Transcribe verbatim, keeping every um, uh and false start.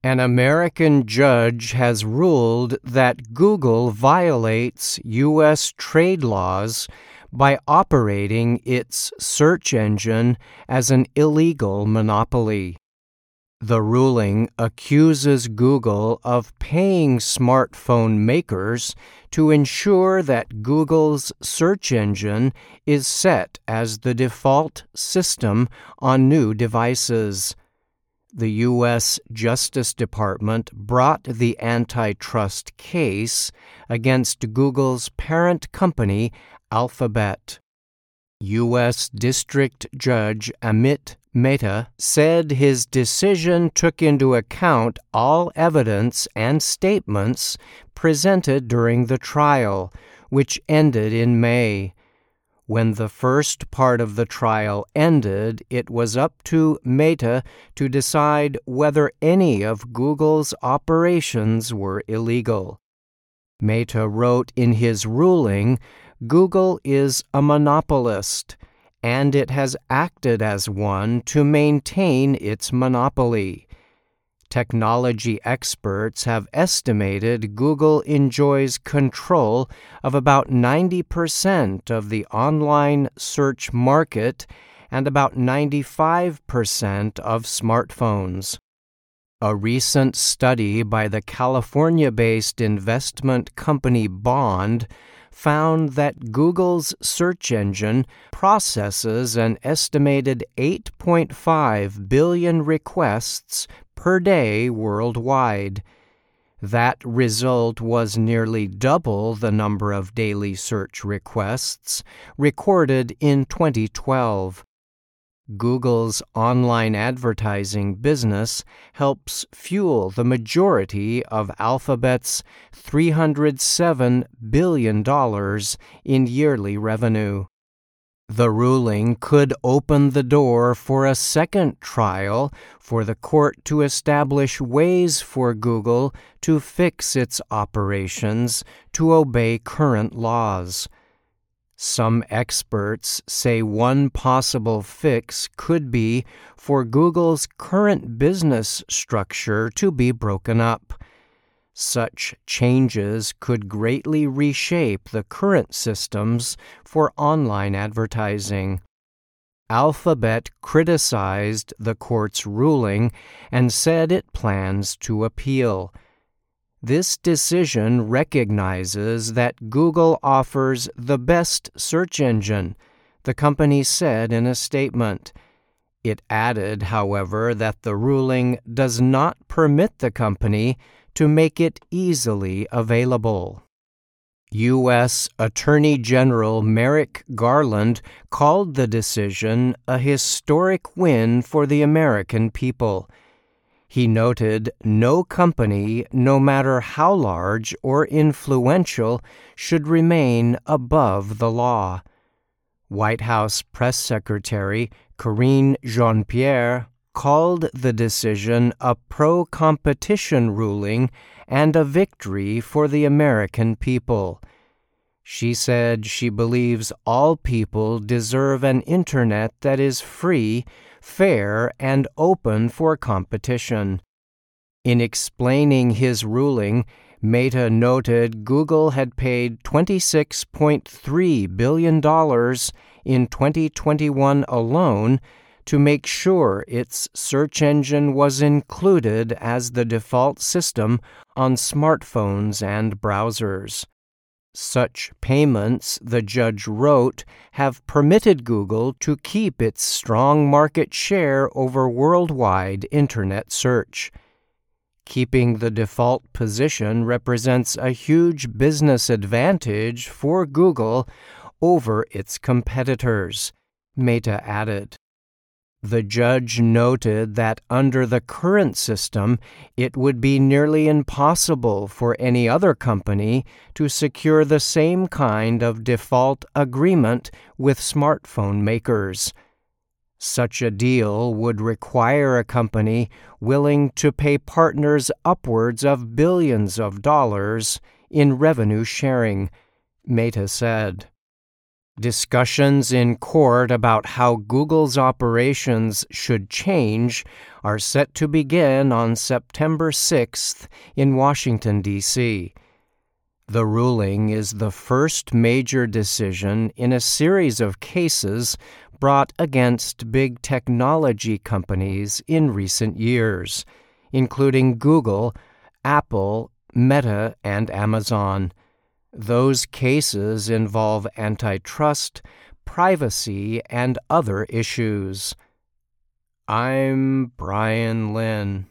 An American judge has ruled that Google violates U S trade laws by operating its search engine as an illegal monopoly. The ruling accuses Google of paying smartphone makers to ensure that Google's search engine is set as the default system on new devices. The U S Justice Department brought the antitrust case against Google's parent company, Alphabet. U S District Judge Amit Mehta said his decision took into account all evidence and statements presented during the trial, which ended in May. When the first part of the trial ended, it was up to Mehta to decide whether any of Google's operations were illegal. Mehta wrote in his ruling, "Google is a monopolist, and it has acted as one to maintain its monopoly. Technology experts have estimated Google enjoys control of about ninety percent of the online search market and about ninety-five percent of smartphones." A recent study by the California-based investment company Bond found that Google's search engine processes an estimated eight point five billion requests per day worldwide. That result was nearly double the number of daily search requests recorded in twenty twelve. Google's online advertising business helps fuel the majority of Alphabet's three hundred seven billion dollars in yearly revenue. The ruling could open the door for a second trial for the court to establish ways for Google to fix its operations to obey current laws. Some experts say one possible fix could be for Google's current business structure to be broken up. Such changes could greatly reshape the current systems for online advertising. Alphabet criticized the court's ruling and said it plans to appeal. This decision recognizes that Google offers the best search engine, the company said in a statement. It added, however, that the ruling does not permit the company to make it easily available. U S Attorney General Merrick Garland called the decision a historic win for the American people. He noted no company, no matter how large or influential, should remain above the law. White House Press Secretary Karine Jean-Pierre called the decision a pro-competition ruling and a victory for the American people. She said she believes all people deserve an internet that is free, fair, and open for competition. In explaining his ruling, Mehta noted Google had paid twenty-six point three billion dollars in twenty twenty-one alone to make sure its search engine was included as the default system on smartphones and browsers. Such payments, the judge wrote, have permitted Google to keep its strong market share over worldwide Internet search. Keeping the default position represents a huge business advantage for Google over its competitors, Mehta added. The judge noted that under the current system, it would be nearly impossible for any other company to secure the same kind of default agreement with smartphone makers. Such a deal would require a company willing to pay partners upwards of billions of dollars in revenue sharing, Mehta said. Discussions in court about how Google's operations should change are set to begin on September sixth in Washington, D C The ruling is the first major decision in a series of cases brought against big technology companies in recent years, including Google, Apple, Meta, and Amazon. Those cases involve antitrust, privacy, and other issues. I'm Brian Lynn.